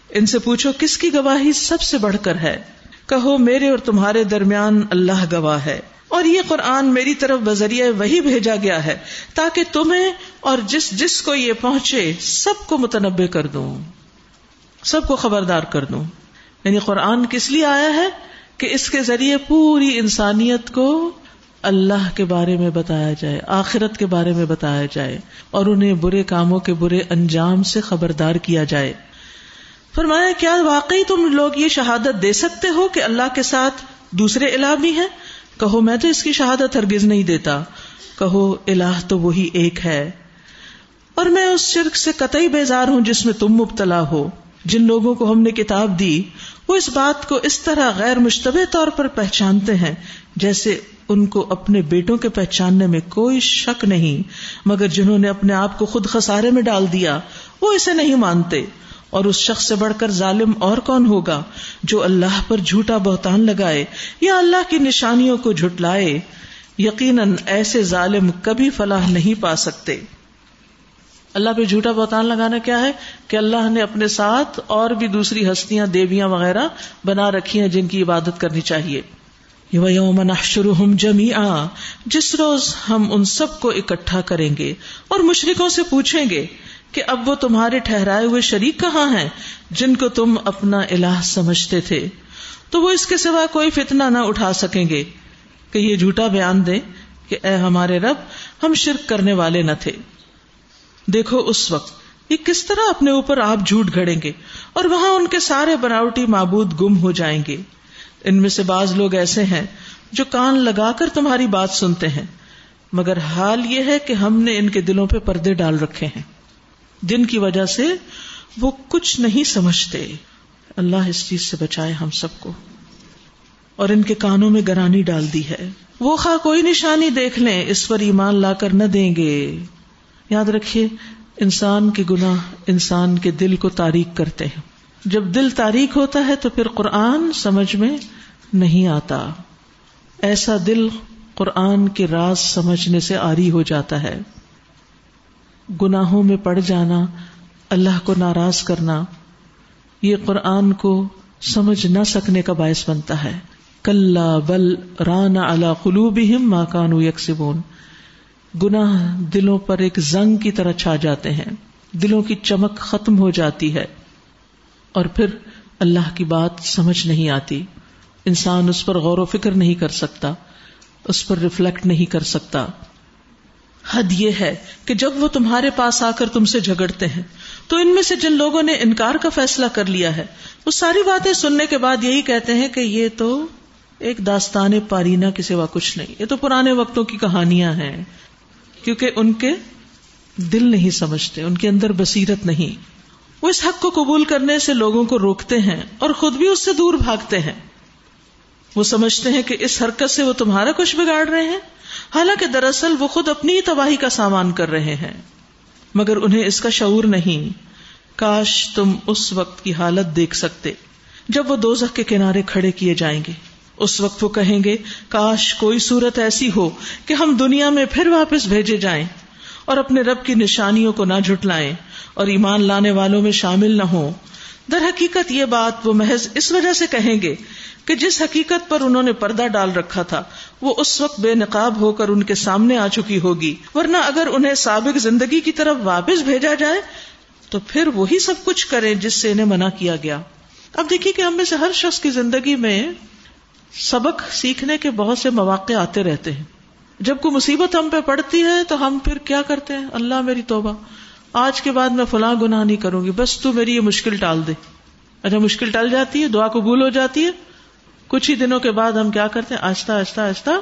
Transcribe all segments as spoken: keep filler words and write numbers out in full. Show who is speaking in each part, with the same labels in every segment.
Speaker 1: ان سے پوچھو کس کی گواہی سب سے بڑھ کر ہے؟ کہو میرے اور تمہارے درمیان اللہ گواہ ہے، اور یہ قرآن میری طرف بذریعہ وحی بھیجا گیا ہے تاکہ تمہیں اور جس جس کو یہ پہنچے سب کو متنبہ کر دوں، سب کو خبردار کر دوں۔ یعنی قرآن کس لیے آیا ہے؟ کہ اس کے ذریعے پوری انسانیت کو اللہ کے بارے میں بتایا جائے، آخرت کے بارے میں بتایا جائے، اور انہیں برے کاموں کے برے انجام سے خبردار کیا جائے۔ فرمایا کیا واقعی تم لوگ یہ شہادت دے سکتے ہو کہ اللہ کے ساتھ دوسرے الہ بھی ہیں؟ کہو میں تو اس کی شہادت ہرگز نہیں دیتا۔ کہو الہ تو وہی ایک ہے، اور میں اس شرک سے قطعی بیزار ہوں جس میں تم مبتلا ہو۔ جن لوگوں کو ہم نے کتاب دی وہ اس بات کو اس طرح غیر مشتبہ طور پر پہچانتے ہیں جیسے ان کو اپنے بیٹوں کے پہچاننے میں کوئی شک نہیں، مگر جنہوں نے اپنے آپ کو خود خسارے میں ڈال دیا وہ اسے نہیں مانتے۔ اور اس شخص سے بڑھ کر ظالم اور کون ہوگا جو اللہ پر جھوٹا بہتان لگائے یا اللہ کی نشانیوں کو جھٹلائے؟ یقیناً ایسے ظالم کبھی فلاح نہیں پا سکتے۔ اللہ پہ جھوٹا بہتان لگانا کیا ہے؟ کہ اللہ نے اپنے ساتھ اور بھی دوسری ہستیاں، دیویاں وغیرہ بنا رکھی ہیں جن کی عبادت کرنی چاہیے۔ وَيَوْمَ نَحْشُرُهُمْ جَمِيعًا، جس روز ہم ان سب کو اکٹھا کریں گے اور مشرکوں سے پوچھیں گے کہ اب وہ تمہارے ٹھہرائے ہوئے شریک کہاں ہیں جن کو تم اپنا الہ سمجھتے تھے؟ تو وہ اس کے سوا کوئی فتنہ نہ اٹھا سکیں گے کہ یہ جھوٹا بیان دیں کہ اے ہمارے رب ہم شرک کرنے والے نہ تھے۔ دیکھو اس وقت یہ کس طرح اپنے اوپر آپ جھوٹ گھڑیں گے اور وہاں ان کے سارے بناوٹی معبود گم ہو جائیں گے۔ ان میں سے بعض لوگ ایسے ہیں جو کان لگا کر تمہاری بات سنتے ہیں، مگر حال یہ ہے کہ ہم نے ان کے دلوں پہ پردے ڈال رکھے ہیں جن کی وجہ سے وہ کچھ نہیں سمجھتے۔ اللہ اس چیز سے بچائے ہم سب کو۔ اور ان کے کانوں میں گرانی ڈال دی ہے، وہ خواہ کوئی نشانی دیکھ لیں اس پر ایمان لا کر نہ دیں گے۔ یاد رکھیے انسان کے گناہ انسان کے دل کو تاریک کرتے ہیں۔ جب دل تاریک ہوتا ہے تو پھر قرآن سمجھ میں نہیں آتا۔ ایسا دل قرآن کے راز سمجھنے سے عاری ہو جاتا ہے۔ گناہوں میں پڑ جانا، اللہ کو ناراض کرنا، یہ قرآن کو سمجھ نہ سکنے کا باعث بنتا ہے۔ کلا بل ران علی قلوبہم ما کانوا یکسبون، گناہ دلوں پر ایک زنگ کی طرح چھا جاتے ہیں، دلوں کی چمک ختم ہو جاتی ہے اور پھر اللہ کی بات سمجھ نہیں آتی، انسان اس پر غور و فکر نہیں کر سکتا، اس پر ریفلیکٹ نہیں کر سکتا۔ حد یہ ہے کہ جب وہ تمہارے پاس آ کر تم سے جھگڑتے ہیں تو ان میں سے جن لوگوں نے انکار کا فیصلہ کر لیا ہے وہ ساری باتیں سننے کے بعد یہی کہتے ہیں کہ یہ تو ایک داستان پارینہ کے سوا کچھ نہیں، یہ تو پرانے وقتوں کی کہانیاں ہیں، کیونکہ ان کے دل نہیں سمجھتے، ان کے اندر بصیرت نہیں۔ وہ اس حق کو قبول کرنے سے لوگوں کو روکتے ہیں اور خود بھی اس سے دور بھاگتے ہیں۔ وہ سمجھتے ہیں کہ اس حرکت سے وہ تمہارا کچھ بگاڑ رہے ہیں، حالانکہ دراصل وہ خود اپنی تباہی کا سامان کر رہے ہیں، مگر انہیں اس کا شعور نہیں۔ کاش تم اس وقت کی حالت دیکھ سکتے جب وہ دوزخ کے کنارے کھڑے کیے جائیں گے۔ اس وقت وہ کہیں گے کاش کوئی صورت ایسی ہو کہ ہم دنیا میں پھر واپس بھیجے جائیں اور اپنے رب کی نشانیوں کو نہ جھٹلائیں اور ایمان لانے والوں میں شامل نہ ہوں۔ در حقیقت یہ بات وہ محض اس وجہ سے کہیں گے کہ جس حقیقت پر انہوں نے پردہ ڈال رکھا تھا وہ اس وقت بے نقاب ہو کر ان کے سامنے آ چکی ہوگی، ورنہ اگر انہیں سابق زندگی کی طرف واپس بھیجا جائے تو پھر وہی سب کچھ کریں جس سے انہیں منع کیا گیا۔ اب دیکھیے کہ ہم میں سے ہر شخص کی زندگی میں سبق سیکھنے کے بہت سے مواقع آتے رہتے ہیں۔ جب کوئی مصیبت ہم پہ پڑتی ہے تو ہم پھر کیا کرتے ہیں؟ اللہ میری توبہ، آج کے بعد میں فلاں گناہ نہیں کروں گی، بس تو میری یہ مشکل ٹال دے۔ اچھا مشکل ٹل جاتی ہے، دعا قبول ہو جاتی ہے، کچھ ہی دنوں کے بعد ہم کیا کرتے ہیں؟ آہستہ آہستہ آہستہ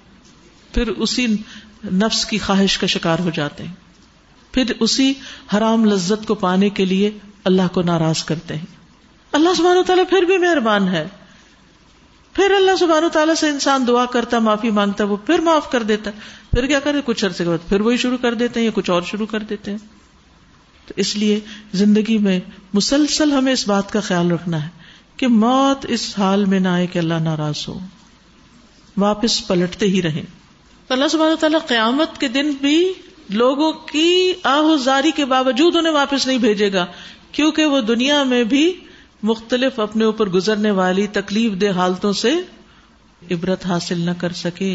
Speaker 1: پھر اسی نفس کی خواہش کا شکار ہو جاتے ہیں، پھر اسی حرام لذت کو پانے کے لیے اللہ کو ناراض کرتے ہیں۔ اللہ سبحانہ وتعالیٰ پھر بھی مہربان ہے، پھر اللہ سبحانہ وتعالیٰ سے انسان دعا کرتا، معافی مانگتا، وہ پھر معاف کر دیتا ہے، پھر کیا کرے؟ کچھ عرصے کے بعد پھر وہی شروع کر دیتے ہیں یا کچھ اور شروع کر دیتے ہیں۔ تو اس لیے زندگی میں مسلسل ہمیں اس بات کا خیال رکھنا ہے کہ موت اس حال میں نہ آئے کہ اللہ ناراض ہو، واپس پلٹتے ہی رہیں۔ اللہ سبحانہ وتعالیٰ قیامت کے دن بھی لوگوں کی آہ و زاری کے باوجود انہیں واپس نہیں بھیجے گا، کیونکہ وہ دنیا میں بھی مختلف اپنے اوپر گزرنے والی تکلیف دہ حالتوں سے عبرت حاصل نہ کر سکے.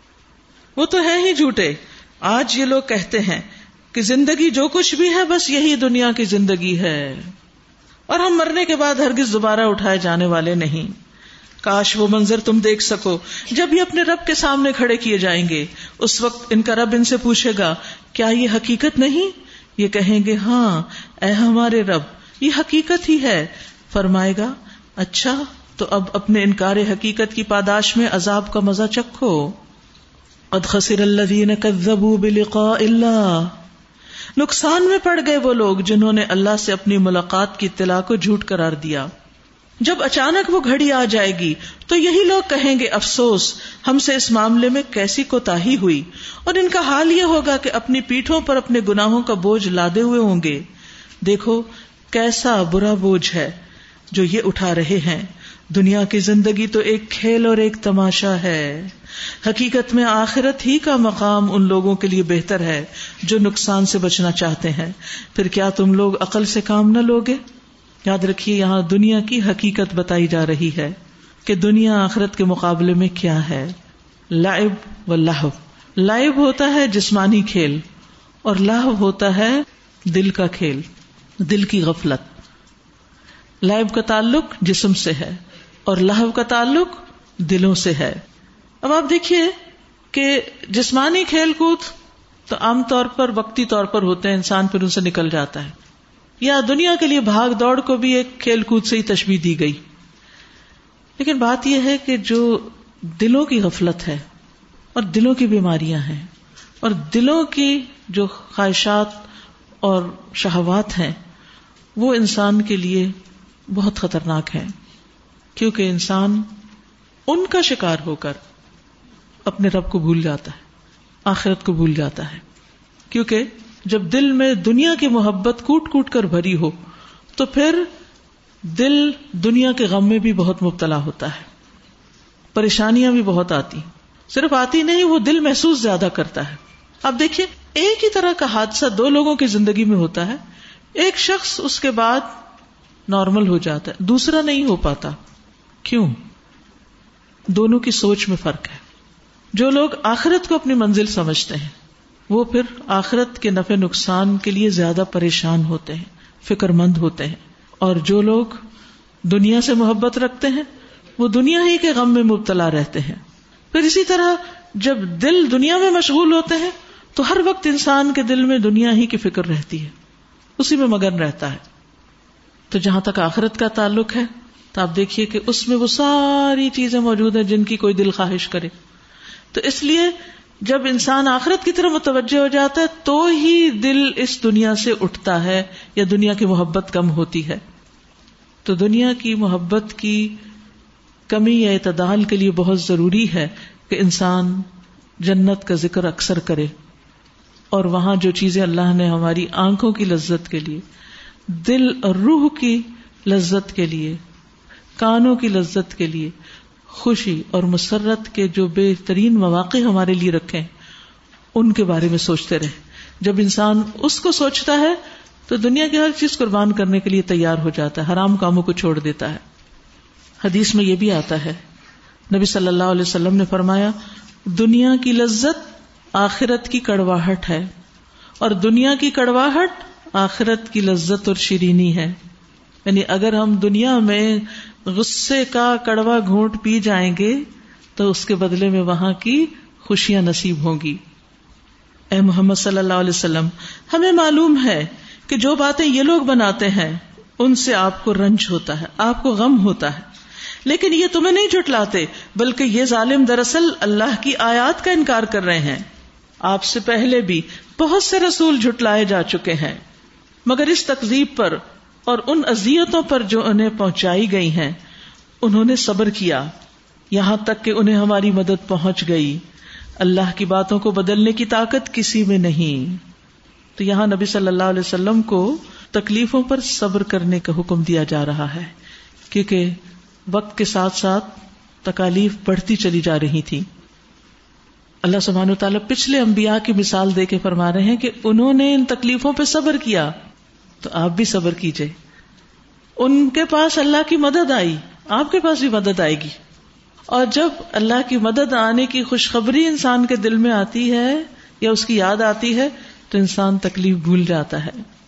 Speaker 1: وہ تو ہے ہی جھوٹے. آج یہ لوگ کہتے ہیں کہ زندگی جو کچھ بھی ہے بس یہی دنیا کی زندگی ہے اور ہم مرنے کے بعد ہرگز دوبارہ اٹھائے جانے والے نہیں. کاش وہ منظر تم دیکھ سکو جب یہ اپنے رب کے سامنے کھڑے کیے جائیں گے. اس وقت ان کا رب ان سے پوچھے گا کیا یہ حقیقت نہیں؟ یہ کہیں گے ہاں اے ہمارے رب یہ حقیقت ہی ہے. فرمائے گا اچھا تو اب اپنے انکار حقیقت کی پاداش میں عذاب کا مزہ چکھو. قد خسر الذین کذبوا بلقاء اللہ. نقصان میں پڑ گئے وہ لوگ جنہوں نے اللہ سے اپنی ملاقات کی اطلاع کو جھوٹ قرار دیا. جب اچانک وہ گھڑی آ جائے گی تو یہی لوگ کہیں گے افسوس ہم سے اس معاملے میں کیسی کوتاہی ہوئی. اور ان کا حال یہ ہوگا کہ اپنی پیٹھوں پر اپنے گناہوں کا بوجھ لادے ہوئے ہوں گے. دیکھو کیسا برا بوجھ ہے جو یہ اٹھا رہے ہیں. دنیا کی زندگی تو ایک کھیل اور ایک تماشا ہے. حقیقت میں آخرت ہی کا مقام ان لوگوں کے لیے بہتر ہے جو نقصان سے بچنا چاہتے ہیں. پھر کیا تم لوگ عقل سے کام نہ لوگے؟ یاد رکھیے یہاں دنیا کی حقیقت بتائی جا رہی ہے کہ دنیا آخرت کے مقابلے میں کیا ہے. لعب و لہو. لعب ہوتا ہے جسمانی کھیل اور لہو ہوتا ہے دل کا کھیل، دل کی غفلت. لعب کا تعلق جسم سے ہے اور لہو کا تعلق دلوں سے ہے. اب آپ دیکھیے کہ جسمانی کھیل کود تو عام طور پر وقتی طور پر ہوتے ہیں، انسان پھر ان سے نکل جاتا ہے. یا دنیا کے لیے بھاگ دوڑ کو بھی ایک کھیل کود سے ہی تشبیہ دی گئی. لیکن بات یہ ہے کہ جو دلوں کی غفلت ہے اور دلوں کی بیماریاں ہیں اور دلوں کی جو خواہشات اور شہوات ہیں وہ انسان کے لیے بہت خطرناک ہیں، کیونکہ انسان ان کا شکار ہو کر اپنے رب کو بھول جاتا ہے، آخرت کو بھول جاتا ہے. کیونکہ جب دل میں دنیا کی محبت کوٹ کوٹ کر بھری ہو تو پھر دل دنیا کے غم میں بھی بہت مبتلا ہوتا ہے، پریشانیاں بھی بہت آتی. صرف آتی نہیں، وہ دل محسوس زیادہ کرتا ہے. اب دیکھیے ایک ہی طرح کا حادثہ دو لوگوں کی زندگی میں ہوتا ہے. ایک شخص اس کے بعد نارمل ہو جاتا ہے، دوسرا نہیں ہو پاتا. کیوں؟ دونوں کی سوچ میں فرق ہے. جو لوگ آخرت کو اپنی منزل سمجھتے ہیں وہ پھر آخرت کے نفع نقصان کے لیے زیادہ پریشان ہوتے ہیں، فکر مند ہوتے ہیں. اور جو لوگ دنیا سے محبت رکھتے ہیں وہ دنیا ہی کے غم میں مبتلا رہتے ہیں. پھر اسی طرح جب دل دنیا میں مشغول ہوتے ہیں تو ہر وقت انسان کے دل میں دنیا ہی کی فکر رہتی ہے، اسی میں مگن رہتا ہے. تو جہاں تک آخرت کا تعلق ہے تو آپ دیکھیے کہ اس میں وہ ساری چیزیں موجود ہیں جن کی کوئی دل خواہش کرے. تو اس لیے جب انسان آخرت کی طرف متوجہ ہو جاتا ہے تو ہی دل اس دنیا سے اٹھتا ہے یا دنیا کی محبت کم ہوتی ہے. تو دنیا کی محبت کی کمی یا اعتدال کے لیے بہت ضروری ہے کہ انسان جنت کا ذکر اکثر کرے اور وہاں جو چیزیں اللہ نے ہماری آنکھوں کی لذت کے لیے، دل اور روح کی لذت کے لیے، کانوں کی لذت کے لیے، خوشی اور مسرت کے جو بہترین مواقع ہمارے لیے رکھے ان کے بارے میں سوچتے رہے. جب انسان اس کو سوچتا ہے تو دنیا کی ہر چیز قربان کرنے کے لیے تیار ہو جاتا ہے، حرام کاموں کو چھوڑ دیتا ہے. حدیث میں یہ بھی آتا ہے، نبی صلی اللہ علیہ وسلم نے فرمایا دنیا کی لذت آخرت کی کڑواہٹ ہے اور دنیا کی کڑواہٹ آخرت کی لذت اور شیرینی ہے. یعنی اگر ہم دنیا میں غصے کا کڑوا گھونٹ پی جائیں گے تو اس کے بدلے میں وہاں کی خوشیاں نصیب ہوں گی. اے محمد صلی اللہ علیہ وسلم، ہمیں معلوم ہے کہ جو باتیں یہ لوگ بناتے ہیں ان سے آپ کو رنج ہوتا ہے، آپ کو غم ہوتا ہے، لیکن یہ تمہیں نہیں جھٹلاتے، بلکہ یہ ظالم دراصل اللہ کی آیات کا انکار کر رہے ہیں. آپ سے پہلے بھی بہت سے رسول جھٹلائے جا چکے ہیں، مگر اس تکذیب پر اور ان اذیتوں پر جو انہیں پہنچائی گئی ہیں انہوں نے صبر کیا یہاں تک کہ انہیں ہماری مدد پہنچ گئی. اللہ کی باتوں کو بدلنے کی طاقت کسی میں نہیں. تو یہاں نبی صلی اللہ علیہ وسلم کو تکلیفوں پر صبر کرنے کا حکم دیا جا رہا ہے، کیونکہ وقت کے ساتھ ساتھ تکالیف بڑھتی چلی جا رہی تھی. اللہ سبحانہ و تعالیٰ پچھلے انبیاء کی مثال دے کے فرما رہے ہیں کہ انہوں نے ان تکلیفوں پہ صبر کیا، تو آپ بھی صبر کیجئے. ان کے پاس اللہ کی مدد آئی، آپ کے پاس بھی مدد آئے گی. اور جب اللہ کی مدد آنے کی خوشخبری انسان کے دل میں آتی ہے یا اس کی یاد آتی ہے تو انسان تکلیف بھول جاتا ہے.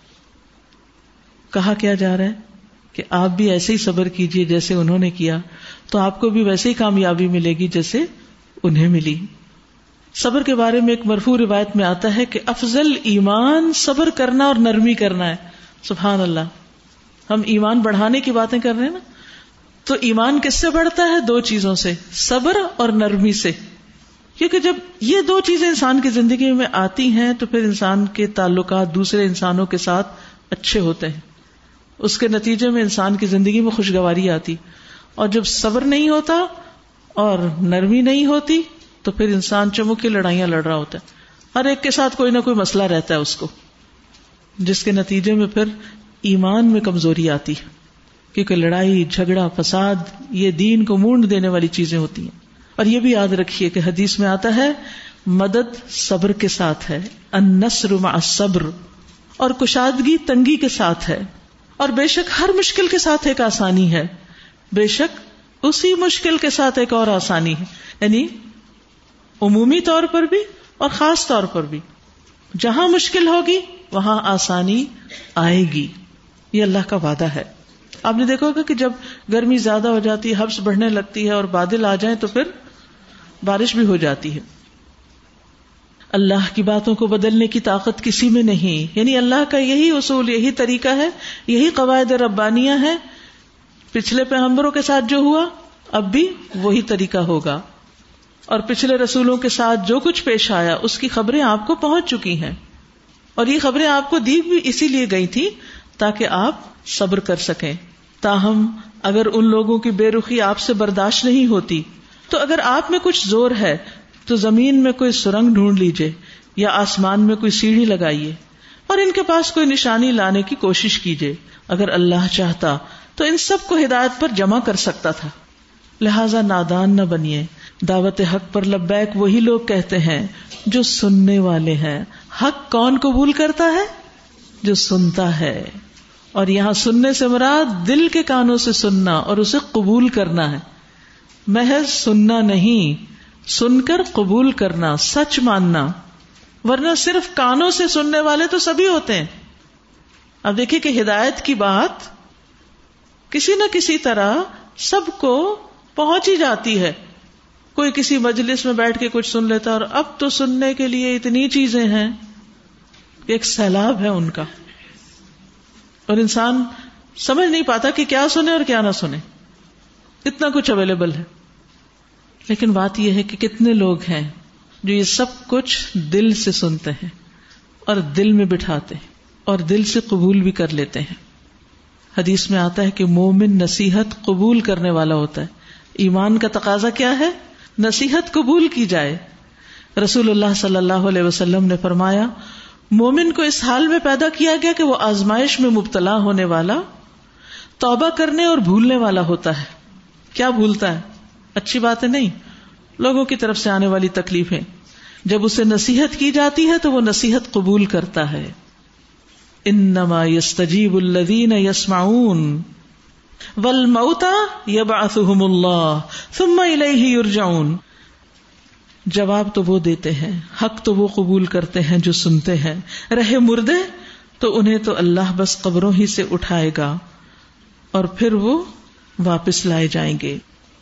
Speaker 1: کہا کیا جا رہا ہے کہ آپ بھی ایسے ہی صبر کیجئے جیسے انہوں نے کیا، تو آپ کو بھی ویسے ہی کامیابی ملے گی جیسے انہیں ملی. صبر کے بارے میں ایک مرفوع روایت میں آتا ہے کہ افضل ایمان صبر کرنا اور نرمی کرنا ہے. سبحان اللہ. ہم ایمان بڑھانے کی باتیں کر رہے ہیں نا، تو ایمان کس سے بڑھتا ہے؟ دو چیزوں سے، صبر اور نرمی سے. کیونکہ جب یہ دو چیزیں انسان کی زندگی میں آتی ہیں تو پھر انسان کے تعلقات دوسرے انسانوں کے ساتھ اچھے ہوتے ہیں، اس کے نتیجے میں انسان کی زندگی میں خوشگواری آتی. اور جب صبر نہیں ہوتا اور نرمی نہیں ہوتی تو پھر انسان چمو کی لڑائیاں لڑ رہا ہوتا ہے، ہر ایک کے ساتھ کوئی نہ کوئی مسئلہ رہتا ہے اس کو، جس کے نتیجے میں پھر ایمان میں کمزوری آتی ہے. کیونکہ لڑائی جھگڑا فساد یہ دین کو مونڈ دینے والی چیزیں ہوتی ہیں. اور یہ بھی یاد رکھیے کہ حدیث میں آتا ہے مدد صبر کے ساتھ ہے، النصر مع الصبر، اور کشادگی تنگی کے ساتھ ہے. اور بے شک ہر مشکل کے ساتھ ایک آسانی ہے، بے شک اسی مشکل کے ساتھ ایک اور آسانی ہے. یعنی عمومی طور پر بھی اور خاص طور پر بھی جہاں مشکل ہوگی وہاں آسانی آئے گی. یہ اللہ کا وعدہ ہے. آپ نے دیکھا ہوگا کہ جب گرمی زیادہ ہو جاتی ہے، حبس بڑھنے لگتی ہے اور بادل آ جائیں تو پھر بارش بھی ہو جاتی ہے. اللہ کی باتوں کو بدلنے کی طاقت کسی میں نہیں. یعنی اللہ کا یہی اصول، یہی طریقہ ہے، یہی قواعد ربانیہ ہے. پچھلے پیغمبروں کے ساتھ جو ہوا اب بھی وہی طریقہ ہوگا، اور پچھلے رسولوں کے ساتھ جو کچھ پیش آیا اس کی خبریں آپ کو پہنچ چکی ہیں. اور یہ خبریں آپ کو دی بھی اسی لیے گئی تھی تاکہ آپ صبر کر سکیں. تاہم اگر ان لوگوں کی بے رخی آپ سے برداشت نہیں ہوتی تو اگر آپ میں کچھ زور ہے تو زمین میں کوئی سرنگ ڈھونڈ لیجئے یا آسمان میں کوئی سیڑھی لگائیے اور ان کے پاس کوئی نشانی لانے کی کوشش کیجئے. اگر اللہ چاہتا تو ان سب کو ہدایت پر جمع کر سکتا تھا. لہذا نادان نہ بنیے. دعوت حق پر لبیک وہی لوگ کہتے ہیں جو سننے والے ہیں. حق کون قبول کرتا ہے؟ جو سنتا ہے. اور یہاں سننے سے مراد دل کے کانوں سے سننا اور اسے قبول کرنا ہے، محض سننا نہیں، سن کر قبول کرنا، سچ ماننا. ورنہ صرف کانوں سے سننے والے تو سبھی ہوتے ہیں. اب دیکھیں کہ ہدایت کی بات کسی نہ کسی طرح سب کو پہنچ ہی جاتی ہے. کوئی کسی مجلس میں بیٹھ کے کچھ سن لیتا، اور اب تو سننے کے لیے اتنی چیزیں ہیں، ایک سیلاب ہے ان کا، اور انسان سمجھ نہیں پاتا کہ کیا سنے اور کیا نہ سنے. اتنا کچھ اویلیبل ہے. لیکن بات یہ ہے کہ کتنے لوگ ہیں جو یہ سب کچھ دل سے سنتے ہیں اور دل میں بٹھاتے ہیں اور دل سے قبول بھی کر لیتے ہیں. حدیث میں آتا ہے کہ مومن نصیحت قبول کرنے والا ہوتا ہے. ایمان کا تقاضا کیا ہے؟ نصیحت قبول کی جائے. رسول اللہ صلی اللہ علیہ وسلم نے فرمایا مومن کو اس حال میں پیدا کیا گیا کہ وہ آزمائش میں مبتلا ہونے والا، توبہ کرنے اور بھولنے والا ہوتا ہے. کیا بھولتا ہے؟ اچھی باتیں نہیں، لوگوں کی طرف سے آنے والی تکلیفیں. جب اسے نصیحت کی جاتی ہے تو وہ نصیحت قبول کرتا ہے. انما یستجیب الذین یسمعون والموتى یبعثهم اللہ ثم الیہ یرجعون. جواب تو وہ دیتے ہیں، حق تو وہ قبول کرتے ہیں جو سنتے ہیں. رہے مردے تو انہیں تو اللہ بس قبروں ہی سے اٹھائے گا اور پھر وہ واپس لائے جائیں گے.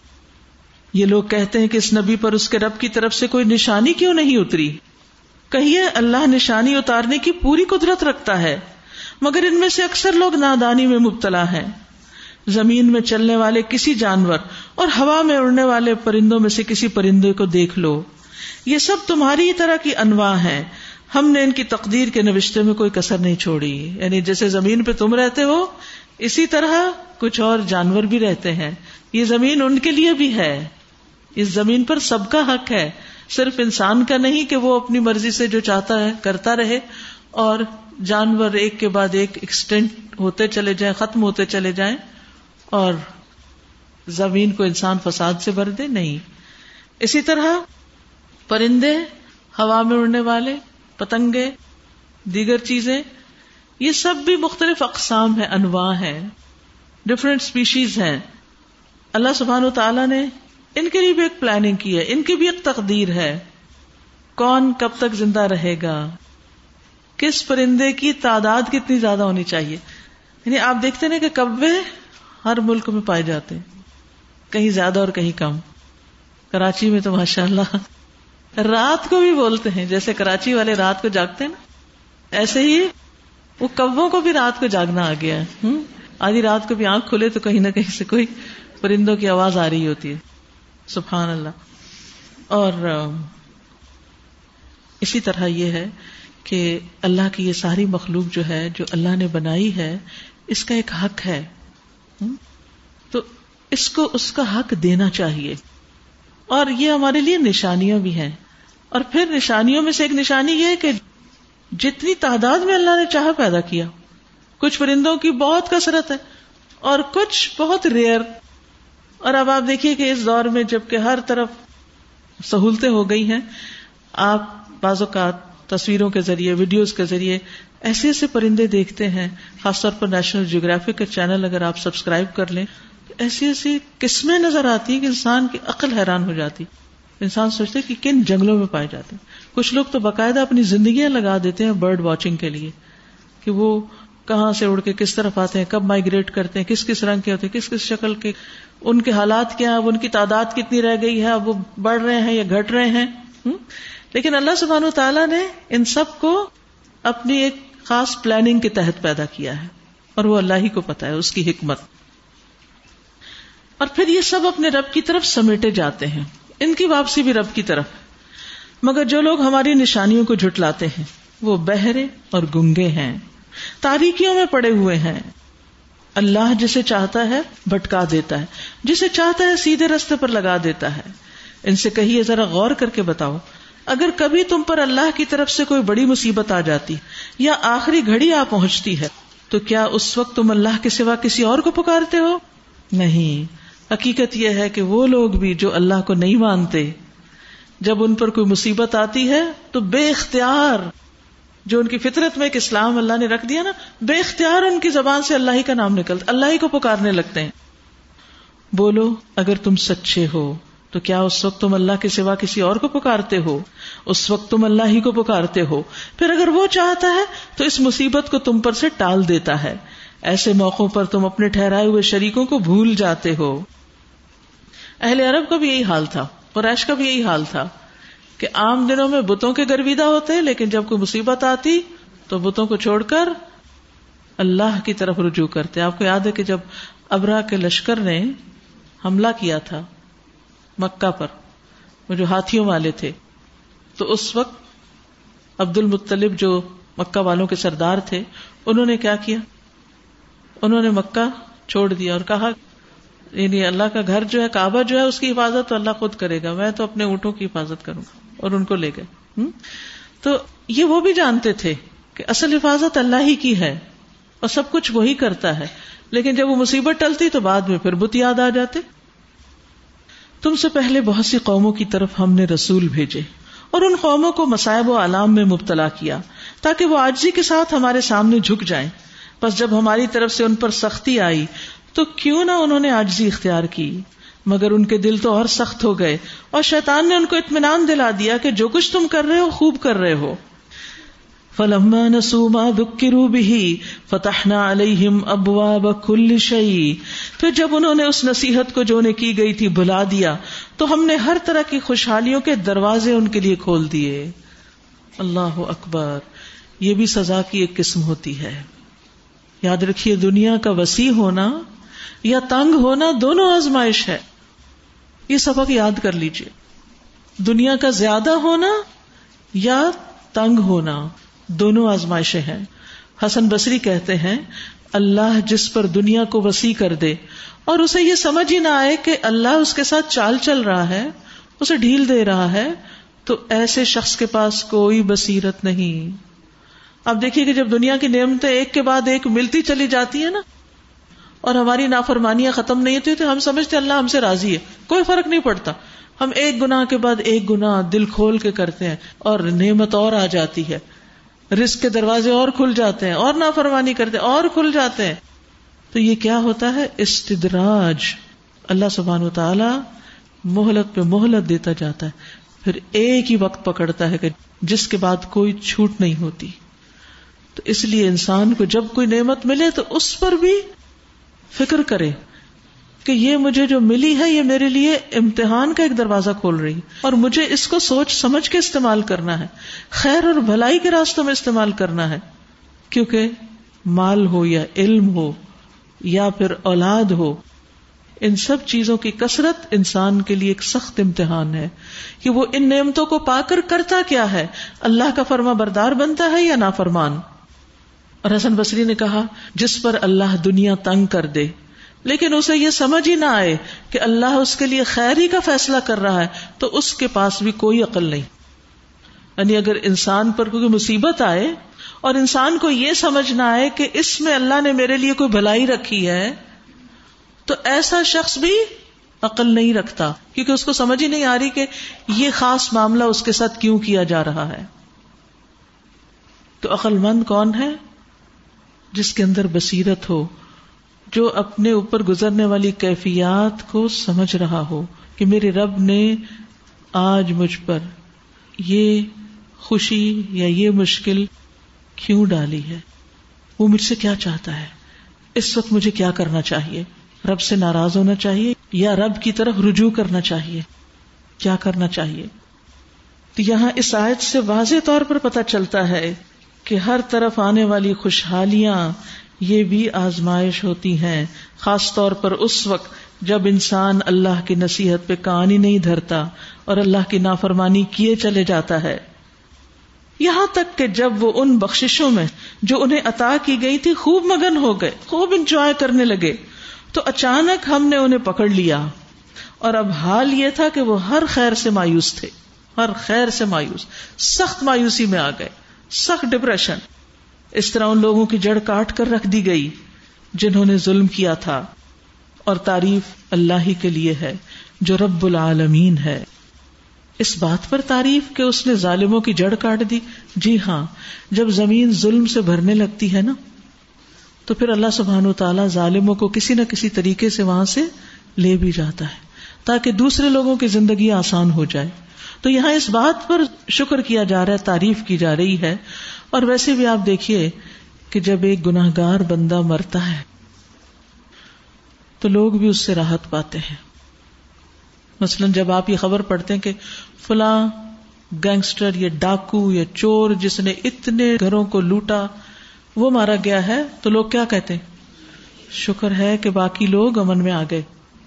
Speaker 1: یہ لوگ کہتے ہیں کہ اس نبی پر اس کے رب کی طرف سے کوئی نشانی کیوں نہیں اتری؟ کہیے اللہ نشانی اتارنے کی پوری قدرت رکھتا ہے، مگر ان میں سے اکثر لوگ نادانی میں مبتلا ہیں. زمین میں چلنے والے کسی جانور اور ہوا میں اڑنے والے پرندوں میں سے کسی پرندے کو دیکھ لو، یہ سب تمہاری ہی طرح کی انواع ہیں. ہم نے ان کی تقدیر کے نوشتے میں کوئی کسر نہیں چھوڑی. یعنی جیسے زمین پہ تم رہتے ہو اسی طرح کچھ اور جانور بھی رہتے ہیں. یہ زمین ان کے لیے بھی ہے. اس زمین پر سب کا حق ہے، صرف انسان کا نہیں کہ وہ اپنی مرضی سے جو چاہتا ہے کرتا رہے اور جانور ایک کے بعد ایک ایکسٹینٹ ہوتے چلے جائیں، ختم ہوتے چلے جائیں اور زمین کو انسان فساد سے بھر دے. نہیں. اسی طرح پرندے، ہوا میں اڑنے والے پتنگے، دیگر چیزیں، یہ سب بھی مختلف اقسام ہیں، انواع ہیں. ڈفرینٹ اسپیشیز ہیں. اللہ سبحانہ وتعالیٰ نے ان کے لیے بھی ایک پلاننگ کی ہے, ان کی بھی ایک تقدیر ہے. کون کب تک زندہ رہے گا, کس پرندے کی تعداد کتنی زیادہ ہونی چاہیے. یعنی آپ دیکھتے ہیں کہ کبے ہر ملک میں پائے جاتے ہیں, کہیں زیادہ اور کہیں کم. کراچی میں تو ماشاءاللہ رات کو بھی بولتے ہیں, جیسے کراچی والے رات کو جاگتے ہیں نا, ایسے ہی وہ کبوں کو بھی رات کو جاگنا آ گیا ہے. آدھی رات کو بھی آنکھ کھلے تو کہیں نہ کہیں سے کوئی پرندوں کی آواز آ رہی ہوتی ہے. سبحان اللہ. اور اسی طرح یہ ہے کہ اللہ کی یہ ساری مخلوق جو ہے, جو اللہ نے بنائی ہے, اس کا ایک حق ہے, تو اس کو اس کا حق دینا چاہیے. اور یہ ہمارے لیے نشانیاں بھی ہیں. اور پھر نشانیوں میں سے ایک نشانی یہ ہے کہ جتنی تعداد میں اللہ نے چاہا پیدا کیا. کچھ پرندوں کی بہت کثرت ہے اور کچھ بہت ریئر. اور اب آپ دیکھیے کہ اس دور میں جب کہ ہر طرف سہولتیں ہو گئی ہیں, آپ بعض اوقات تصویروں کے ذریعے, ویڈیوز کے ذریعے ایسے ایسے پرندے دیکھتے ہیں. خاص طور پر نیشنل جیوگرافک کا چینل اگر آپ سبسکرائب کر لیں, ایسی ایسی قسمیں نظر آتی ہیں کہ انسان کی عقل حیران ہو جاتی. انسان سوچتے کہ کن جنگلوں میں پائے جاتے ہیں. کچھ لوگ تو باقاعدہ اپنی زندگیاں لگا دیتے ہیں برڈ واچنگ کے لیے, کہ وہ کہاں سے اڑ کے کس طرف آتے ہیں, کب مائگریٹ کرتے ہیں, کس کس رنگ کے ہوتے ہیں, کس کس شکل کے, ان کے حالات کیا ہیں, اب ان کی تعداد کتنی رہ گئی ہے, اب وہ بڑھ رہے ہیں یا گھٹ رہے ہیں. لیکن اللہ سبحانہ وتعالیٰ نے ان سب کو اپنی ایک خاص پلاننگ کے تحت پیدا کیا ہے, اور وہ اللہ ہی کو پتا ہے اس کی حکمت. اور پھر یہ سب اپنے رب کی طرف سمیٹے جاتے ہیں, ان کی واپسی بھی رب کی طرف. مگر جو لوگ ہماری نشانیوں کو جھٹلاتے ہیں وہ بہرے اور گنگے ہیں, تاریکیوں میں پڑے ہوئے ہیں. اللہ جسے چاہتا ہے بھٹکا دیتا ہے, جسے چاہتا ہے سیدھے راستے پر لگا دیتا ہے. ان سے کہیے ذرا غور کر کے بتاؤ, اگر کبھی تم پر اللہ کی طرف سے کوئی بڑی مصیبت آ جاتی یا آخری گھڑی آ پہنچتی ہے تو کیا اس وقت تم اللہ کے سوا کسی اور کو پکارتے ہو؟ نہیں. حقیقت یہ ہے کہ وہ لوگ بھی جو اللہ کو نہیں مانتے, جب ان پر کوئی مصیبت آتی ہے تو بے اختیار, جو ان کی فطرت میں ایک اسلام اللہ نے رکھ دیا نا, بے اختیار ان کی زبان سے اللہ ہی کا نام نکلتا, اللہ ہی کو پکارنے لگتے ہیں. بولو اگر تم سچے ہو تو کیا اس وقت تم اللہ کے سوا کسی اور کو پکارتے ہو؟ اس وقت تم اللہ ہی کو پکارتے ہو. پھر اگر وہ چاہتا ہے تو اس مصیبت کو تم پر سے ٹال دیتا ہے. ایسے موقعوں پر تم اپنے ٹھہرائے ہوئے شریکوں کو بھول جاتے ہو. اہل عرب کا بھی یہی حال تھا, قریش کا بھی یہی حال تھا کہ عام دنوں میں بتوں کے گرویدہ ہوتے, لیکن جب کوئی مصیبت آتی تو بتوں کو چھوڑ کر اللہ کی طرف رجوع کرتے. آپ کو یاد ہے کہ جب ابرہہ کے لشکر نے حملہ کیا تھا مکہ پر, وہ جو ہاتھیوں والے تھے, تو اس وقت عبد المطلب جو مکہ والوں کے سردار تھے, انہوں نے کیا کیا؟ انہوں نے مکہ چھوڑ دیا اور کہا یعنی اللہ کا گھر جو ہے, کعبہ جو ہے, اس کی حفاظت تو اللہ خود کرے گا, میں تو اپنے اونٹوں کی حفاظت کروں گا. اور ان کو لے گئے. تو یہ وہ بھی جانتے تھے کہ اصل حفاظت اللہ ہی کی ہے اور سب کچھ وہی کرتا ہے, لیکن جب وہ مصیبت ٹلتی تو بعد میں پھر بت یاد آ جاتے. تم سے پہلے بہت سی قوموں کی طرف ہم نے رسول بھیجے اور ان قوموں کو مصائب و آلام میں مبتلا کیا تاکہ وہ عاجزی کے ساتھ ہمارے سامنے جھک جائیں. پس جب ہماری طرف سے ان پر سختی آئی تو کیوں نہ انہوں نے عاجزی اختیار کی, مگر ان کے دل تو اور سخت ہو گئے, اور شیطان نے ان کو اطمینان دلا دیا کہ جو کچھ تم کر رہے ہو خوب کر رہے ہو. فَلَمَّا نَسُوا مَا ذُكِّرُوا بِهِ فَتَحْنَا عَلَيْهِمْ أَبْوَابَ كُلِّ شَيْءٍ, پھر جب انہوں نے اس نصیحت کو جو انہیں کی گئی تھی بھلا دیا تو ہم نے ہر طرح کی خوشحالیوں کے دروازے ان کے لیے کھول دیے. اللہ اکبر. یہ بھی سزا کی ایک قسم ہوتی ہے. یاد رکھیے, دنیا کا وسیع ہونا یا تنگ ہونا دونوں آزمائش ہے. یہ سبق یاد کر لیجئے. دنیا کا زیادہ ہونا یا تنگ ہونا دونوں آزمائشیں ہیں. حسن بصری کہتے ہیں اللہ جس پر دنیا کو وسیع کر دے اور اسے یہ سمجھ ہی نہ آئے کہ اللہ اس کے ساتھ چال چل رہا ہے, اسے ڈھیل دے رہا ہے, تو ایسے شخص کے پاس کوئی بصیرت نہیں. اب دیکھیے کہ جب دنیا کی نعمتیں ایک کے بعد ایک ملتی چلی جاتی ہیں نا, اور ہماری نافرمانیاں ختم نہیں ہوتی تو ہم سمجھتے اللہ ہم سے راضی ہے, کوئی فرق نہیں پڑتا. ہم ایک گناہ کے بعد ایک گناہ دل کھول کے کرتے ہیں اور نعمت اور آ جاتی ہے, رزق کے دروازے اور کھل جاتے ہیں, اور نافرمانی کرتے ہیں اور کھل جاتے ہیں. تو یہ کیا ہوتا ہے؟ استدراج. اللہ سبحانہ وتعالی مہلت پہ مہلت دیتا جاتا ہے، پھر ایک ہی وقت پکڑتا ہے کہ جس کے بعد کوئی چھوٹ نہیں ہوتی. تو اس لیے انسان کو جب کوئی نعمت ملے تو اس پر بھی فکر کرے کہ یہ مجھے جو ملی ہے یہ میرے لیے امتحان کا ایک دروازہ کھول رہی، اور مجھے اس کو سوچ سمجھ کے استعمال کرنا ہے، خیر اور بھلائی کے راستوں میں استعمال کرنا ہے. کیونکہ مال ہو یا علم ہو یا پھر اولاد ہو، ان سب چیزوں کی کثرت انسان کے لیے ایک سخت امتحان ہے کہ وہ ان نعمتوں کو پا کر کرتا کیا ہے، اللہ کا فرما بردار بنتا ہے یا نافرمان. اور حسن بصری نے کہا جس پر اللہ دنیا تنگ کر دے لیکن اسے یہ سمجھ ہی نہ آئے کہ اللہ اس کے لیے خیر ہی کا فیصلہ کر رہا ہے تو اس کے پاس بھی کوئی عقل نہیں. یعنی اگر انسان پر کوئی مصیبت آئے اور انسان کو یہ سمجھ نہ آئے کہ اس میں اللہ نے میرے لیے کوئی بھلائی رکھی ہے تو ایسا شخص بھی عقل نہیں رکھتا، کیونکہ اس کو سمجھ ہی نہیں آ رہی کہ یہ خاص معاملہ اس کے ساتھ کیوں کیا جا رہا ہے. تو عقل مند کون ہے؟ جس کے اندر بصیرت ہو، جو اپنے اوپر گزرنے والی کیفیات کو سمجھ رہا ہو کہ میرے رب نے آج مجھ پر یہ خوشی یا یہ مشکل کیوں ڈالی ہے، وہ مجھ سے کیا چاہتا ہے، اس وقت مجھے کیا کرنا چاہیے، رب سے ناراض ہونا چاہیے یا رب کی طرف رجوع کرنا چاہیے، کیا کرنا چاہیے. تو یہاں اس آیت سے واضح طور پر پتہ چلتا ہے کہ ہر طرف آنے والی خوشحالیاں یہ بھی آزمائش ہوتی ہیں، خاص طور پر اس وقت جب انسان اللہ کی نصیحت پہ کان ہی نہیں دھرتا اور اللہ کی نافرمانی کیے چلے جاتا ہے. یہاں تک کہ جب وہ ان بخششوں میں جو انہیں عطا کی گئی تھی خوب مگن ہو گئے، خوب انجوائے کرنے لگے، تو اچانک ہم نے انہیں پکڑ لیا، اور اب حال یہ تھا کہ وہ ہر خیر سے مایوس تھے، ہر خیر سے مایوس، سخت مایوسی میں آ گئے، سخت ڈپریشن. اس طرح ان لوگوں کی جڑ کاٹ کر رکھ دی گئی جنہوں نے ظلم کیا تھا. اور تعریف اللہ ہی کے لیے ہے جو رب العالمین ہے. اس بات پر تعریف کہ اس نے ظالموں کی جڑ کاٹ دی. جی ہاں، جب زمین ظلم سے بھرنے لگتی ہے نا تو پھر اللہ سبحانہ وتعالی ظالموں کو کسی نہ کسی طریقے سے وہاں سے لے بھی جاتا ہے تاکہ دوسرے لوگوں کی زندگی آسان ہو جائے. تو یہاں اس بات پر شکر کیا جا رہا ہے، تعریف کی جا رہی ہے. اور ویسے بھی آپ دیکھیے کہ جب ایک گناہگار بندہ مرتا ہے تو لوگ بھی اس سے راحت پاتے ہیں. مثلا جب آپ یہ خبر پڑھتے ہیں کہ فلاں گینگسٹر یا ڈاکو یا چور جس نے اتنے گھروں کو لوٹا وہ مارا گیا ہے تو لوگ کیا کہتے ہیں؟ شکر ہے کہ باقی لوگ امن میں آ گئے.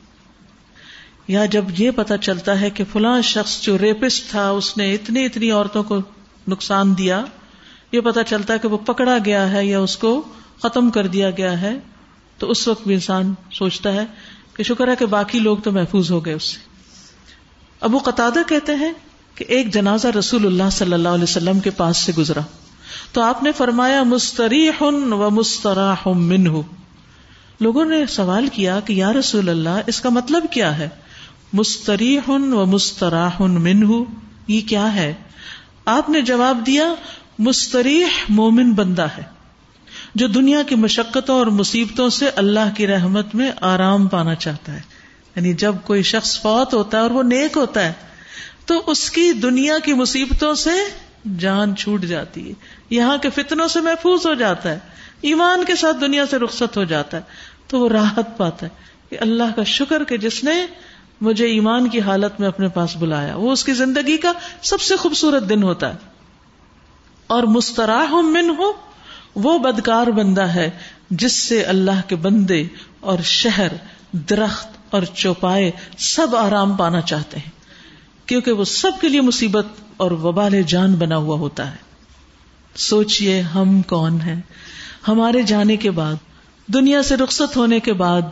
Speaker 1: یا جب یہ پتا چلتا ہے کہ فلاں شخص جو ریپسٹ تھا اس نے اتنی اتنی عورتوں کو نقصان دیا، یہ پتا چلتا ہے کہ وہ پکڑا گیا ہے یا اس کو ختم کر دیا گیا ہے، تو اس وقت بھی انسان سوچتا ہے کہ شکر ہے کہ باقی لوگ تو محفوظ ہو گئے اس سے. ابو قتادہ کہتے ہیں کہ ایک جنازہ رسول اللہ صلی اللہ علیہ وسلم کے پاس سے گزرا تو آپ نے فرمایا مستریح و مستراح منہ. لوگوں نے سوال کیا کہ یا رسول اللہ اس کا مطلب کیا ہے، مستریح و مستراح منہ یہ کیا ہے؟ آپ نے جواب دیا مستریح مومن بندہ ہے جو دنیا کی مشقتوں اور مصیبتوں سے اللہ کی رحمت میں آرام پانا چاہتا ہے. یعنی جب کوئی شخص فوت ہوتا ہے اور وہ نیک ہوتا ہے تو اس کی دنیا کی مصیبتوں سے جان چھوٹ جاتی ہے، یہاں کے فتنوں سے محفوظ ہو جاتا ہے، ایمان کے ساتھ دنیا سے رخصت ہو جاتا ہے، تو وہ راحت پاتا ہے کہ اللہ کا شکر کہ جس نے مجھے ایمان کی حالت میں اپنے پاس بلایا. وہ اس کی زندگی کا سب سے خوبصورت دن ہوتا ہے. اور مستراح منہ وہ بدکار بندہ ہے جس سے اللہ کے بندے اور شہر، درخت اور چوپائے سب آرام پانا چاہتے ہیں، کیونکہ وہ سب کے لیے مصیبت اور وبال جان بنا ہوا ہوتا ہے. سوچئے ہم کون ہیں؟ ہمارے جانے کے بعد، دنیا سے رخصت ہونے کے بعد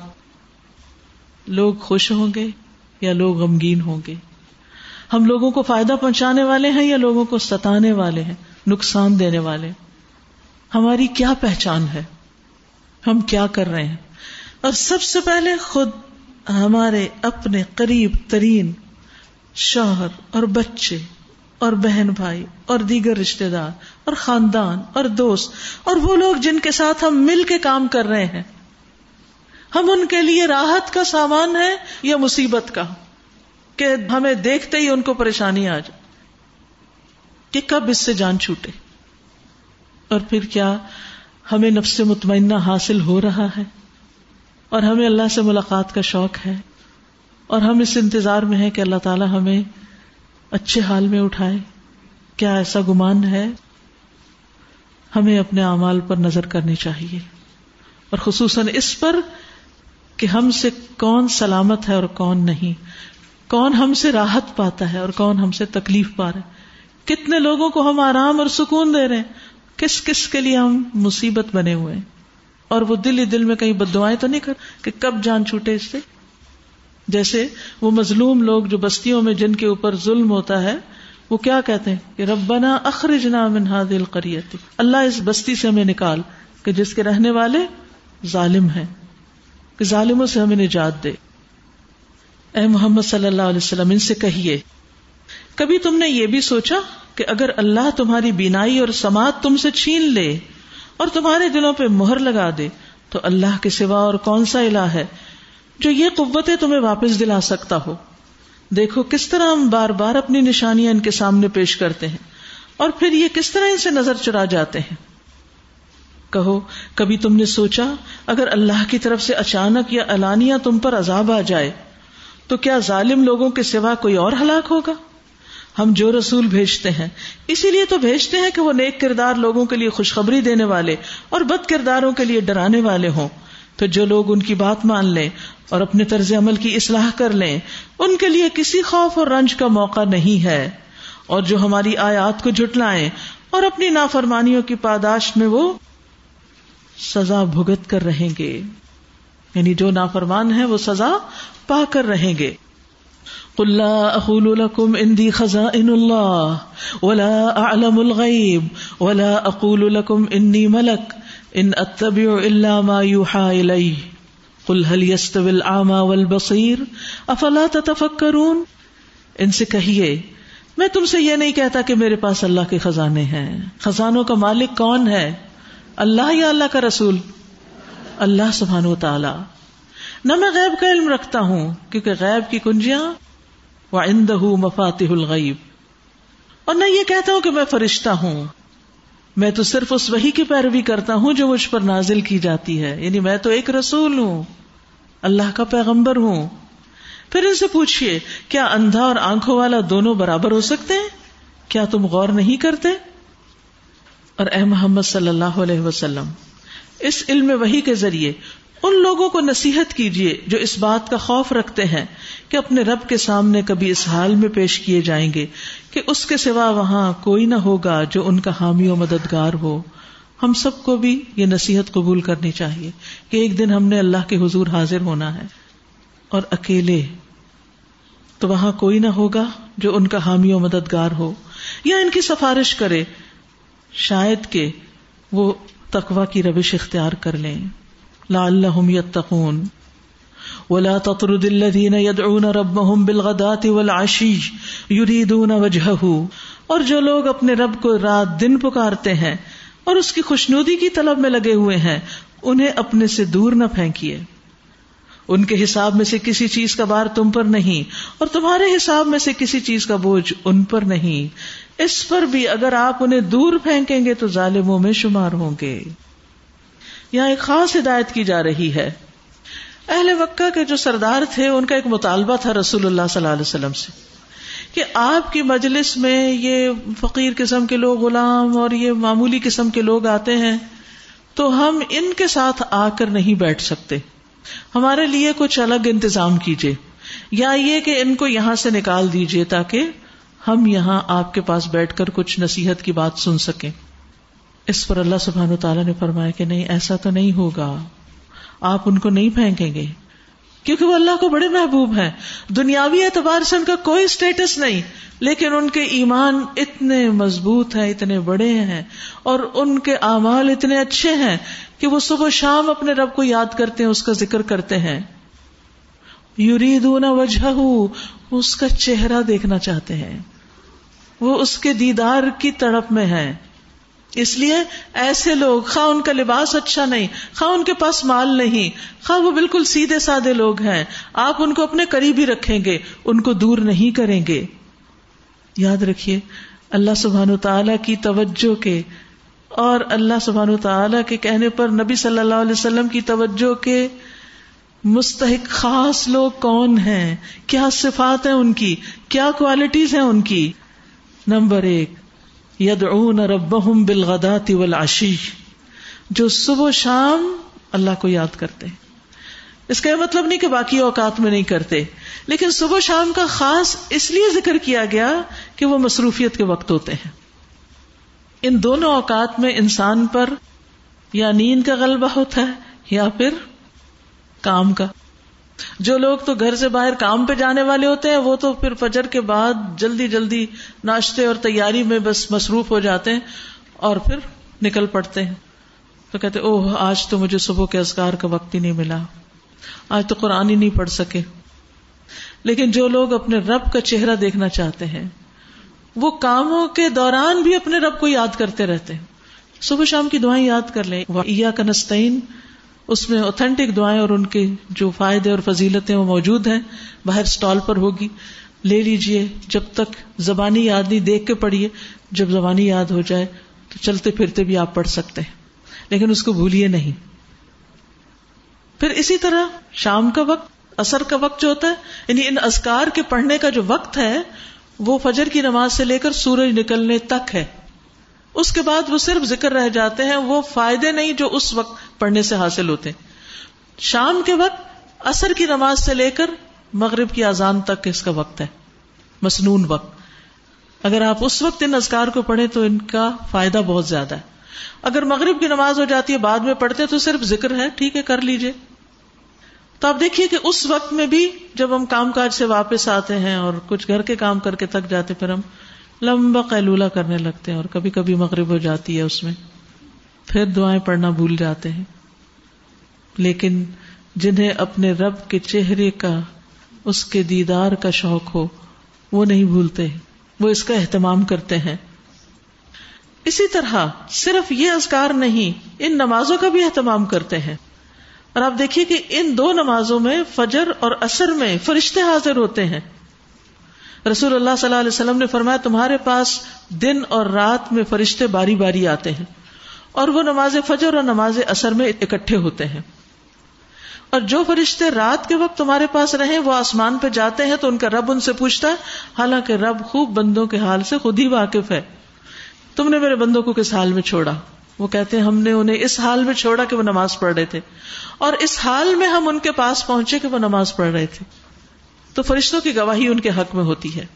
Speaker 1: لوگ خوش ہوں گے یا لوگ غمگین ہوں گے؟ ہم لوگوں کو فائدہ پہنچانے والے ہیں یا لوگوں کو ستانے والے ہیں، نقصان دینے والے؟ ہماری کیا پہچان ہے؟ ہم کیا کر رہے ہیں؟ اور سب سے پہلے خود ہمارے اپنے قریب ترین شوہر اور بچے اور بہن بھائی اور دیگر رشتہ دار اور خاندان اور دوست اور وہ لوگ جن کے ساتھ ہم مل کے کام کر رہے ہیں، ہم ان کے لیے راحت کا سامان ہے یا مصیبت کا، کہ ہمیں دیکھتے ہی ان کو پریشانی آ جائے کہ کب اس سے جان چھوٹے. اور پھر کیا ہمیں نفس مطمئنہ حاصل ہو رہا ہے اور ہمیں اللہ سے ملاقات کا شوق ہے اور ہم اس انتظار میں ہیں کہ اللہ تعالی ہمیں اچھے حال میں اٹھائے؟ کیا ایسا گمان ہے؟ ہمیں اپنے اعمال پر نظر کرنی چاہیے، اور خصوصاً اس پر کہ ہم سے کون سلامت ہے اور کون نہیں، کون ہم سے راحت پاتا ہے اور کون ہم سے تکلیف پا رہا ہے، کتنے لوگوں کو ہم آرام اور سکون دے رہے ہیں، کس کس کے لیے ہم مصیبت بنے ہوئے ہیں. اور وہ دل ہی دل میں کہیں بددعائیں تو نہیں کر کہ کب جان چھوٹے اس سے. جیسے وہ مظلوم لوگ جو بستیوں میں جن کے اوپر ظلم ہوتا ہے، وہ کیا کہتے ہیں کہ ربنا اخرجنا من هذه القرية، اللہ اس بستی سے ہمیں نکال کہ جس کے رہنے والے ظالم ہیں، کہ ظالموں سے ہمیں نجات دے. اے محمد صلی اللہ علیہ وسلم ان سے کہیے، کبھی تم نے یہ بھی سوچا کہ اگر اللہ تمہاری بینائی اور سماعت تم سے چھین لے اور تمہارے دلوں پہ مہر لگا دے تو اللہ کے سوا اور کون سا الہ ہے جو یہ قوتیں تمہیں واپس دلا سکتا ہو؟ دیکھو کس طرح ہم بار بار اپنی نشانیاں ان کے سامنے پیش کرتے ہیں اور پھر یہ کس طرح ان سے نظر چرا جاتے ہیں. کہو کبھی تم نے سوچا اگر اللہ کی طرف سے اچانک یا علانیہ تم پر عذاب آ جائے تو کیا ظالم لوگوں کے سوا کوئی اور ہلاک ہوگا؟ ہم جو رسول بھیجتے ہیں اسی لیے تو بھیجتے ہیں کہ وہ نیک کردار لوگوں کے لیے خوشخبری دینے والے اور بد کرداروں کے لیے ڈرانے والے ہوں. تو جو لوگ ان کی بات مان لیں اور اپنے طرز عمل کی اصلاح کر لیں ان کے لیے کسی خوف اور رنج کا موقع نہیں ہے، اور جو ہماری آیات کو جھٹلائیں اور اپنی نافرمانیوں کی پاداش میں وہ سزا بھگت کر رہیں گے، یعنی جو نافرمان ہیں وہ سزا پا کر رہیں گے. قل لا اقول لكم عندي خزائن الله ولا اعلم الغيب ولا اقول لكم اني ملك ان اتبع الا ما يوحى الي قل هل يستوي الاعمى والبصير افلا تتفكرون. ان سے کہیے میں تم سے یہ نہیں کہتا کہ میرے پاس اللہ کے خزانے ہیں. خزانوں کا مالک کون ہے؟ اللہ یا اللہ کا رسول؟ اللہ سبحانہ و تعالی. نہ میں غیب کا علم رکھتا ہوں کیونکہ غیب کی کنجیاں وعنده مفاتيح الغیب، اور نہ یہ کہتا ہوں کہ میں فرشتہ ہوں، میں تو صرف اس وحی کی پیروی کرتا ہوں جو مجھ پر نازل کی جاتی ہے، یعنی میں تو ایک رسول ہوں، اللہ کا پیغمبر ہوں. پھر ان سے پوچھئے کیا اندھا اور آنکھوں والا دونوں برابر ہو سکتے ہیں؟ کیا تم غور نہیں کرتے؟ اور اے محمد صلی اللہ علیہ وسلم اس علم وحی کے ذریعے ان لوگوں کو نصیحت کیجیے جو اس بات کا خوف رکھتے ہیں کہ اپنے رب کے سامنے کبھی اس حال میں پیش کیے جائیں گے کہ اس کے سوا وہاں کوئی نہ ہوگا جو ان کا حامی و مددگار ہو. ہم سب کو بھی یہ نصیحت قبول کرنی چاہیے کہ ایک دن ہم نے اللہ کے حضور حاضر ہونا ہے اور اکیلے، تو وہاں کوئی نہ ہوگا جو ان کا حامی و مددگار ہو یا ان کی سفارش کرے، شاید کہ وہ تقوی کی روش اختیار کر لیں. لعلہم یتقون ولا تطرد الذین یدعون ربهم بالغداة والعشی یریدون وجہہ. اور جو لوگ اپنے رب کو رات دن پکارتے ہیں اور اس کی خوشنودی کی طلب میں لگے ہوئے ہیں انہیں اپنے سے دور نہ پھینکیے. ان کے حساب میں سے کسی چیز کا بار تم پر نہیں اور تمہارے حساب میں سے کسی چیز کا بوجھ ان پر نہیں. اس پر بھی اگر آپ انہیں دور پھینکیں گے تو ظالموں میں شمار ہوں گے. یہاں ایک خاص ہدایت کی جا رہی ہے. اہل مکہ کے جو سردار تھے ان کا ایک مطالبہ تھا رسول اللہ صلی اللہ علیہ وسلم سے کہ آپ کی مجلس میں یہ فقیر قسم کے لوگ، غلام اور یہ معمولی قسم کے لوگ آتے ہیں تو ہم ان کے ساتھ آ کر نہیں بیٹھ سکتے، ہمارے لیے کچھ الگ انتظام کیجیے، یا یہ کہ ان کو یہاں سے نکال دیجیے تاکہ ہم یہاں آپ کے پاس بیٹھ کر کچھ نصیحت کی بات سن سکیں. اس پر اللہ سبحانہ و تعالیٰ نے فرمایا کہ نہیں، ایسا تو نہیں ہوگا، آپ ان کو نہیں پھینکیں گے کیونکہ وہ اللہ کو بڑے محبوب ہیں. دنیاوی اعتبار سے ان کا کوئی سٹیٹس نہیں، لیکن ان کے ایمان اتنے مضبوط ہیں، اتنے بڑے ہیں، اور ان کے اعمال اتنے اچھے ہیں کہ وہ صبح شام اپنے رب کو یاد کرتے ہیں، اس کا ذکر کرتے ہیں. یریدون وجہہ، اس کا چہرہ دیکھنا چاہتے ہیں، وہ اس کے دیدار کی تڑپ میں ہیں. اس لیے ایسے لوگ، خواہ ان کا لباس اچھا نہیں، خواہ ان کے پاس مال نہیں، خواہ وہ بالکل سیدھے سادے لوگ ہیں، آپ ان کو اپنے قریب ہی رکھیں گے، ان کو دور نہیں کریں گے. یاد رکھیے اللہ سبحانہ وتعالی کی توجہ کے اور اللہ سبحانہ وتعالی کے کہنے پر نبی صلی اللہ علیہ وسلم کی توجہ کے مستحق خاص لوگ کون ہیں، کیا صفات ہیں ان کی، کیا کوالٹیز ہیں ان کی. نمبر ایک، یدعون ربهم بالغداۃ والعشی، جو صبح و شام اللہ کو یاد کرتے ہیں. اس کا یہ مطلب نہیں کہ باقی اوقات میں نہیں کرتے، لیکن صبح و شام کا خاص اس لیے ذکر کیا گیا کہ وہ مصروفیت کے وقت ہوتے ہیں. ان دونوں اوقات میں انسان پر یا نیند کا غلبہ ہوتا ہے یا پھر کام کا. جو لوگ تو گھر سے باہر کام پہ جانے والے ہوتے ہیں وہ تو پھر فجر کے بعد جلدی جلدی ناشتے اور تیاری میں بس مصروف ہو جاتے ہیں اور پھر نکل پڑتے ہیں. تو کہتے اوہ آج تو مجھے صبح کے اذکار کا وقت ہی نہیں ملا، آج تو قرآن ہی نہیں پڑھ سکے. لیکن جو لوگ اپنے رب کا چہرہ دیکھنا چاہتے ہیں وہ کاموں کے دوران بھی اپنے رب کو یاد کرتے رہتے ہیں. صبح شام کی دعائیں یاد کر لیں. وَإِيَّاكَ نَسْتَعِينُ، اس میں اوتھینٹک دعائیں اور ان کے جو فائدے اور فضیلتیں وہ موجود ہیں، باہر سٹال پر ہوگی، لے لیجئے. جب تک زبانی یاد نہیں دیکھ کے پڑھیے، جب زبانی یاد ہو جائے تو چلتے پھرتے بھی آپ پڑھ سکتے ہیں، لیکن اس کو بھولیے نہیں. پھر اسی طرح شام کا وقت، عصر کا وقت جو ہوتا ہے، یعنی ان اذکار کے پڑھنے کا جو وقت ہے وہ فجر کی نماز سے لے کر سورج نکلنے تک ہے. اس کے بعد وہ صرف ذکر رہ جاتے ہیں، وہ فائدے نہیں جو اس وقت پڑھنے سے حاصل ہوتے ہیں. شام کے وقت عصر کی نماز سے لے کر مغرب کی اذان تک اس کا وقت ہے، مسنون وقت. اگر آپ اس وقت ان اذکار کو پڑھیں تو ان کا فائدہ بہت زیادہ ہے. اگر مغرب کی نماز ہو جاتی ہے بعد میں پڑھتے تو صرف ذکر ہے، ٹھیک ہے کر لیجئے. تو آپ دیکھیے کہ اس وقت میں بھی جب ہم کام کاج سے واپس آتے ہیں اور کچھ گھر کے کام کر کے تھک جاتے، پھر ہم لمبا قیلولہ کرنے لگتے ہیں اور کبھی کبھی مغرب ہو جاتی ہے، اس میں پھر دعائیں پڑھنا بھول جاتے ہیں. لیکن جنہیں اپنے رب کے چہرے کا، اس کے دیدار کا شوق ہو، وہ نہیں بھولتے، وہ اس کا اہتمام کرتے ہیں. اسی طرح صرف یہ اذکار نہیں، ان نمازوں کا بھی اہتمام کرتے ہیں. اور آپ دیکھیے کہ ان دو نمازوں میں، فجر اور عصر میں، فرشتے حاضر ہوتے ہیں. رسول اللہ صلی اللہ علیہ وسلم نے فرمایا تمہارے پاس دن اور رات میں فرشتے باری باری آتے ہیں، اور وہ نماز فجر اور نماز عصر میں اکٹھے ہوتے ہیں. اور جو فرشتے رات کے وقت تمہارے پاس رہیں وہ آسمان پہ جاتے ہیں تو ان کا رب ان سے پوچھتا ہے، حالانکہ رب خوب بندوں کے حال سے خود ہی واقف ہے، تم نے میرے بندوں کو کس حال میں چھوڑا؟ وہ کہتے ہیں ہم نے انہیں اس حال میں چھوڑا کہ وہ نماز پڑھ رہے تھے، اور اس حال میں ہم ان کے پاس پہنچے کہ وہ نماز پڑھ رہے تھے. تو فرشتوں کی گواہی ان کے حق میں ہوتی ہے.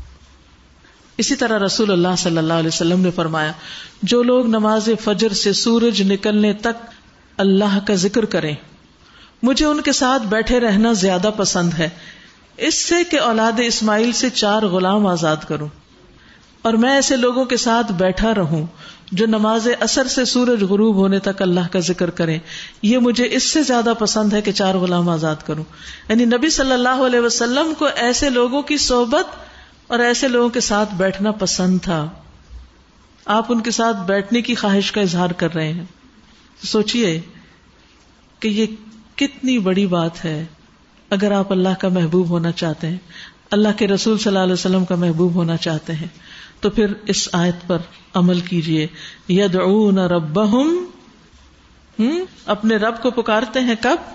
Speaker 1: اسی طرح رسول اللہ صلی اللہ علیہ وسلم نے فرمایا جو لوگ نماز فجر سے سورج نکلنے تک اللہ کا ذکر کریں، مجھے ان کے ساتھ بیٹھے رہنا زیادہ پسند ہے اس سے کہ اولاد اسماعیل سے چار غلام آزاد کروں، اور میں ایسے لوگوں کے ساتھ بیٹھا رہوں جو نماز عصر سے سورج غروب ہونے تک اللہ کا ذکر کریں، یہ مجھے اس سے زیادہ پسند ہے کہ چار غلام آزاد کروں. یعنی نبی صلی اللہ علیہ وسلم کو ایسے لوگوں کی صحبت اور ایسے لوگوں کے ساتھ بیٹھنا پسند تھا. آپ ان کے ساتھ بیٹھنے کی خواہش کا اظہار کر رہے ہیں. سوچئے کہ یہ کتنی بڑی بات ہے. اگر آپ اللہ کا محبوب ہونا چاہتے ہیں، اللہ کے رسول صلی اللہ علیہ وسلم کا محبوب ہونا چاہتے ہیں، تو پھر اس آیت پر عمل کیجئے. یدعون ربہم، اپنے رب کو پکارتے ہیں کب؟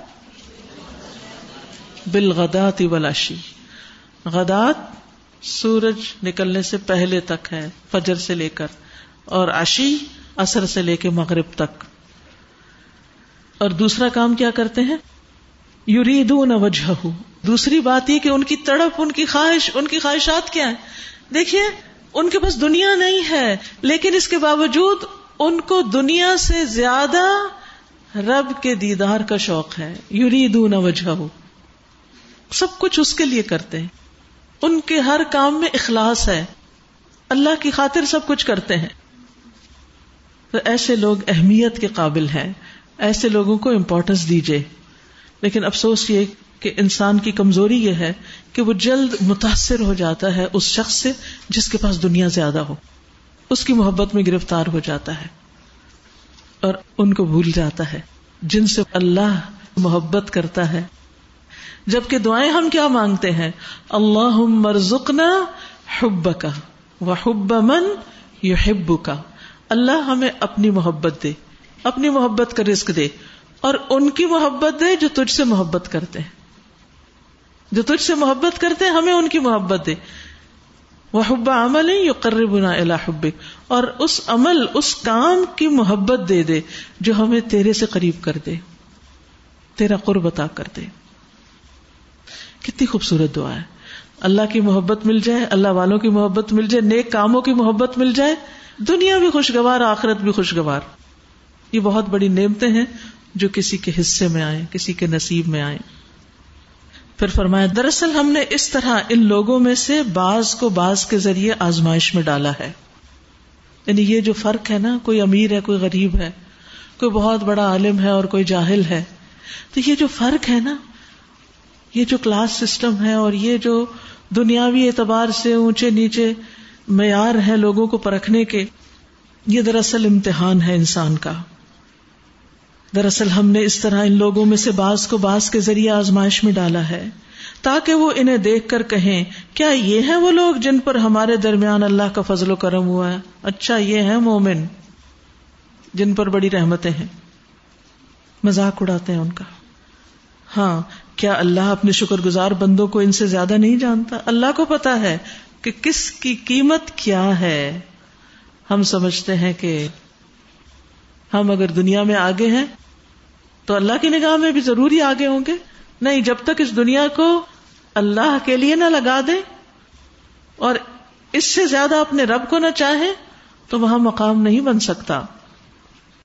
Speaker 1: بالغداۃ والعشی. غدات سورج نکلنے سے پہلے تک ہے، فجر سے لے کر، اور عشی عصر سے لے کے مغرب تک. اور دوسرا کام کیا کرتے ہیں؟ یریدون وجہہ. دوسری بات یہ کہ ان کی تڑپ، ان کی خواہش، ان کی خواہشات کیا ہیں؟ دیکھیے ان کے پاس دنیا نہیں ہے، لیکن اس کے باوجود ان کو دنیا سے زیادہ رب کے دیدار کا شوق ہے. یریدون وجہہ، سب کچھ اس کے لیے کرتے ہیں. ان کے ہر کام میں اخلاص ہے، اللہ کی خاطر سب کچھ کرتے ہیں. تو ایسے لوگ اہمیت کے قابل ہیں، ایسے لوگوں کو امپورٹنس دیجیے. لیکن افسوس یہ کہ انسان کی کمزوری یہ ہے کہ وہ جلد متاثر ہو جاتا ہے اس شخص سے جس کے پاس دنیا زیادہ ہو. اس کی محبت میں گرفتار ہو جاتا ہے اور ان کو بھول جاتا ہے جن سے اللہ محبت کرتا ہے. جبکہ دعائیں ہم کیا مانگتے ہیں؟ اللہم ارزقنا حبک وحب من یحبک. اللہ ہمیں اپنی محبت دے، اپنی محبت کا رزق دے، اور ان کی محبت دے جو تجھ سے محبت کرتے ہیں. جو تجھ سے محبت کرتے ہیں ہمیں ان کی محبت دے. وحب عمل یقربنا الی حبک، اور اس عمل اس کام کی محبت دے دے جو ہمیں تیرے سے قریب کر دے، تیرا قرب عطا کر دے. کتنی خوبصورت دعا ہے. اللہ کی محبت مل جائے، اللہ والوں کی محبت مل جائے، نیک کاموں کی محبت مل جائے، دنیا بھی خوشگوار، آخرت بھی خوشگوار. یہ بہت بڑی نعمتیں ہیں جو کسی کے حصے میں آئیں، کسی کے نصیب میں آئیں. پھر فرمایا دراصل ہم نے اس طرح ان لوگوں میں سے بعض کو بعض کے ذریعے آزمائش میں ڈالا ہے. یعنی یہ جو فرق ہے نا، کوئی امیر ہے کوئی غریب ہے، کوئی بہت بڑا عالم ہے اور کوئی جاہل ہے، تو یہ جو فرق ہے نا، یہ جو کلاس سسٹم ہے اور یہ جو دنیاوی اعتبار سے اونچے نیچے معیار ہے لوگوں کو پرکھنے کے، یہ دراصل امتحان ہے انسان کا. دراصل ہم نے اس طرح ان لوگوں میں سے بعض کو بعض کے ذریعے آزمائش میں ڈالا ہے تاکہ وہ انہیں دیکھ کر کہیں کیا یہ ہیں وہ لوگ جن پر ہمارے درمیان اللہ کا فضل و کرم ہوا ہے؟ اچھا یہ ہیں مومن جن پر بڑی رحمتیں ہیں. مذاق اڑاتے ہیں ان کا. ہاں، کیا اللہ اپنے شکر گزار بندوں کو ان سے زیادہ نہیں جانتا؟ اللہ کو پتا ہے کہ کس کی قیمت کیا ہے. ہم سمجھتے ہیں کہ ہم اگر دنیا میں آگے ہیں تو اللہ کی نگاہ میں بھی ضروری آگے ہوں گے. نہیں، جب تک اس دنیا کو اللہ کے لیے نہ لگا دیں اور اس سے زیادہ اپنے رب کو نہ چاہیں تو وہاں مقام نہیں بن سکتا.